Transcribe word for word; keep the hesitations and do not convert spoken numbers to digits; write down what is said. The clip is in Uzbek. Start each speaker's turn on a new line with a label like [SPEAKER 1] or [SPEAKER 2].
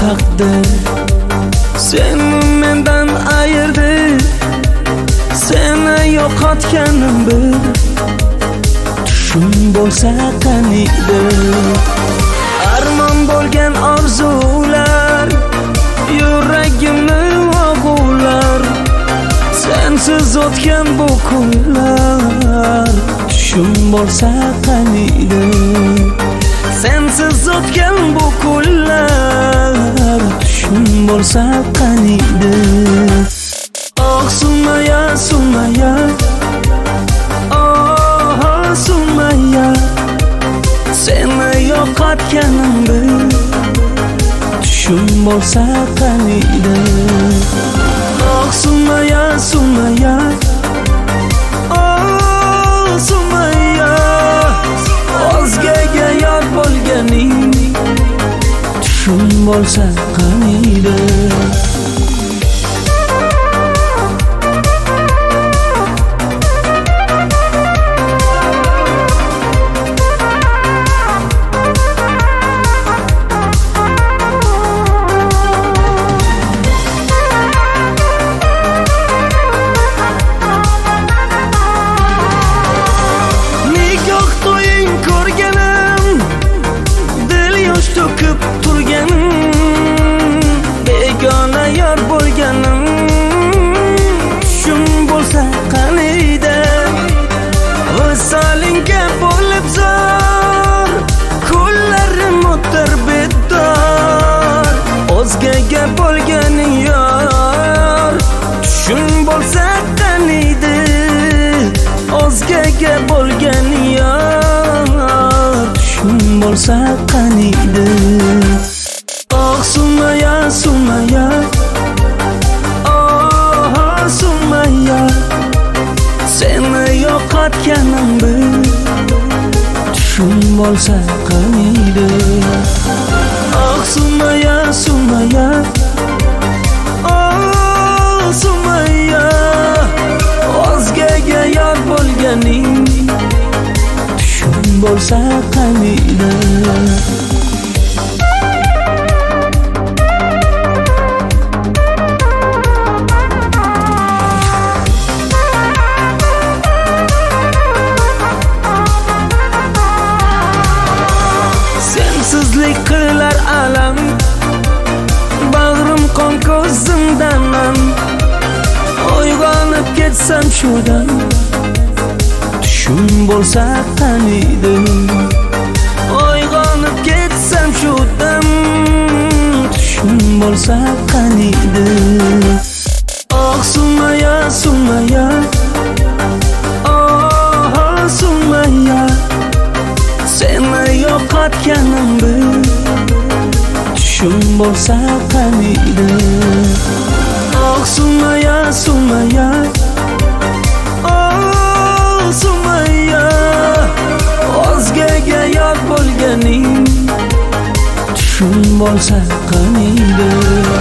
[SPEAKER 1] taqdir seni mendan ayirdi. Seni yo'qotganim bir tushim bo'lsa qaniydi. Armon bo'lgan orzular yuragimni og'ular. Sensiz o'tgan bu kunlar tushim bo'lsa qaniydi. Sensiz o'tgan bu kunlar tushim bo'lsa qaniydi. Oh Sumaya, Sumaya, oh Sumaya, seni yo'qotganim bir tushim bo'lsa qaniydi. Oh Sumaya, Sumaya, oh Sumaya, o'zgaga yor bo'lganing tushim bo'lsa qaniydi. To'kib turganim begona yor bo'lganim tushim bo'lsa qaniydi. Visolingga bo'lib zor kunlarim o'tar bedor. O'zgaga bo'lganing yor tushim bo'lsa qaniydi. O'zgaga bo'lganing yor tushim bo'lsa qaniydi. Oh Sumaya, Sumaya, oh Sumaya, seni yo'qotganim bir tushim bo'lsa qaniydi. Oh Sumaya, Sumaya, oh Sumaya, o'zgaga yor bo'lganing tushim bo'lsa qaniydi. Sensizlik qilar alam, bag'rim qon ko'zimdan nam. Uyg'onib ketsam shudan tushim bo'lsa qaniydi. Uyg'onib ketsam shudan tushim bo'lsa qaniydi. Oh Sumaya, Sumaya, oh Sumaya, seni yo'qotganim bir tushim bo'lsa qaniydi. Oh Sumaya, Sumaya, oh Sumaya, o'zgaga yor bo'lganing tushim bo'lsa qaniydi.